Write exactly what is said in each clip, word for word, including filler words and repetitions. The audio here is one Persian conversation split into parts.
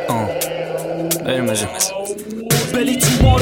آه بریم بزن بلی تومارو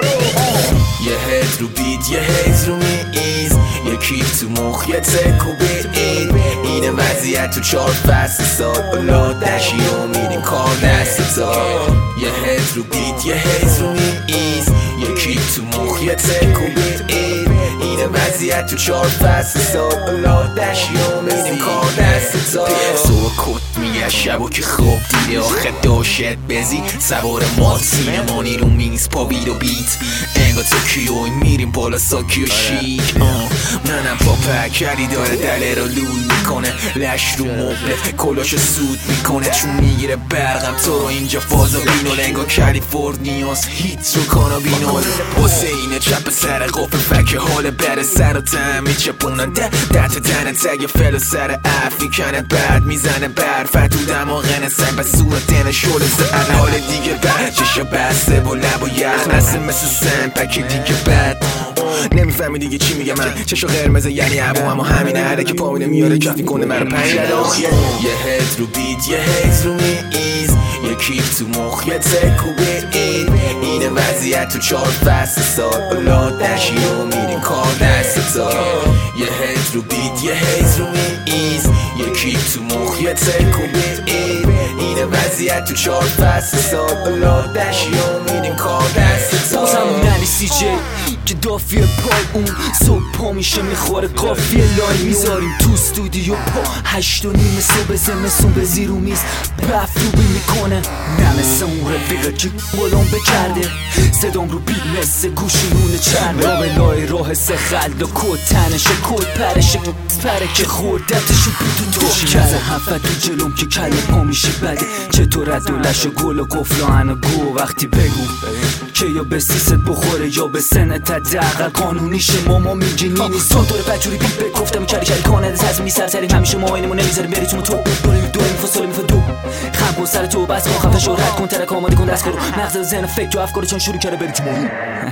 یه هد رو بیت یه هیز رو میز یه کیف تو مخ یه تکو بیت اینه وضعیت تو چار فصل سال بلا دشی و میریم کار دست تا یه هد رو بیت یه هیز رو میز یه کیف تو مخ یه تکو بیت اینه وضعیت تو چار فصل سال بلا دشی و میریم کار دست تا صبح کت میگه شبو که خوب دیده آخه داشت بزی سوار مات سینمانی رو میز پا بید و بیت انگا تو کیوی میریم بالا ساکی و شیک منم پا پکری داره دله رو لول میکنه لش رو مبلت کلاشو سود میکنه چون میگیره برقم تو رو اینجا فازا بینول انگا کالیفورنیاس هیت رو کانابینول حسینه چپ سر قفل فکر حال بره سر و تم میچپونن ده ده تا تنه تگ فل سر اف میکنه بعد میزنه برف تو دماغنه سن به صورتنه شل زد حال دیگه بعد چشا بسته با لب و یخ نسه مثل سن پکی دیگه بعد نمیفهمی دیگه چی میگه من چشا قرمزه یعنی عبو اما همینه هره که پامینه میاره کفی کنه مرا پنج لاخ یه هد رو بیت یه هیز رو میز یه کیف تو مخ یه تکو بیت اینه وضعیت تو چار فصل سال بلا دشی و میریم کار دست تا یه هد رو بیت یه هیز رو میز یه کیف تو مخ یه تکو بیت اینه وضعیت تو چار فصل سال بلا دشی و میریم کار دست تا بازم نلی سی جی که دافیه پای اون صبح پا میشه میخوره قافیه لای میذاریم تو استودیو پا هشت و نیم صبح زمستون به زیر و میز بفروبی میکنه نمسه اون رفیقه که بلان بکرده صدام رو بیت مثل گوشیونه چرمه را به لای راه سه خلد و کد تنشه کد پرشه پره که خوردتشو بیتو توشی کرده هفت تو جلوم که کل پا میشی بده چطور رد و لش و گل و قفلانه گو وقتی بگو که یا به سیست بخوره یا به سنت دقل قانونیشه ماما میگی نینی سانتور بجوری بیت بگفتم کلی کلی کانه تصمیمی سرسریم همیشه ما اینمو نمیذاریم بریتونو تو دوریم دوریم فاصله میفه دو خم کن سر تو بس کن خفه شو رد کن ترک آماده کن دست کرو مغز زن فکر و افکار چون شروع کرده بریتونو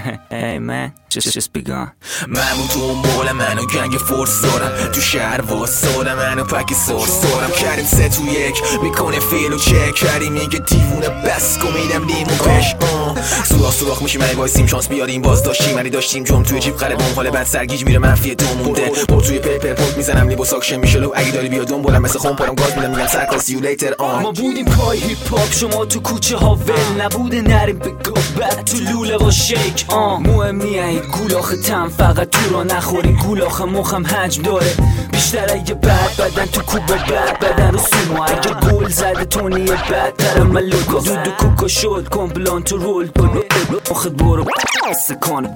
Hey man, just, just be gone من تو مول منو گنگ فورس دارم تو شهر واساده منو پک سورس دارم کریم سه تو یک میکنه فیل و چک کریم میگه دیوونه بس کن میدم لیمو پش سوراخ سوراخ میشیم ای وایسیم شانس بیاریم باز داشتیم ولی داشتیم جم توی جیب قلبم حال بعد سرگیج میره منفی دو مونده با توی پیپر پوت میزنم لیبو ساکشن میشه لو اگه داری بیا دون بولم مثل خون پارم گاز میدم میگم سرکار سی یو لیتر آن ما بودیم پای هیپ هاپ شما تو کوچه ها ول نبوده نریم بگو بعد تو لوله و شیک آن مهم نیه گولاخ تم فقط تو را نخوری گولاخ مخم حجم داره بیشتر اگه بد بدن تو کوبا بد بدن رو سومو اگه گل زده تونیه بد ترم ملوکا دودو کوکا شد کمپلان تو رول کنه مخت برو سکانه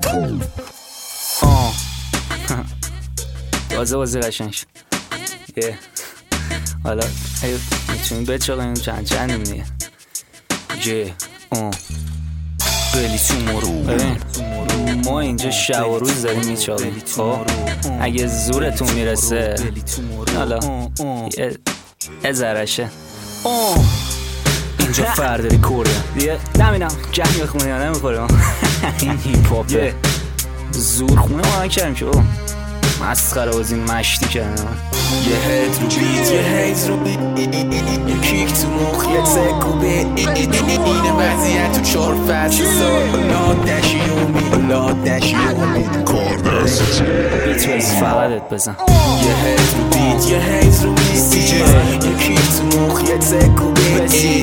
آه بازه بازه قشنگ شد یه حالا میتونیم بچاقیم چند چند میگه یه آه بلی تومارو ببین ما اینجا شب و روز داریم میچاقیم خب اگه زورتون میرسه حالا یه ذرشه اینجا فرد ریکورده دیگه نمینم جمعی خونه یا نمیخورم این هیپ هاپه زور خونه ما نکردیم که مسخره بازی مشتی کردم یه هد رو بیت یه هیز رو بیت یه کیک تو مخ یه تکو بیت اینه وضعیت تو چار فصل سال بلا دشی و می بلا دشی و می کار دست بیت ویز فقطت بزن یه هد رو بیت یه هیز رو بیت یه کیک تو مخ یه تکو بیت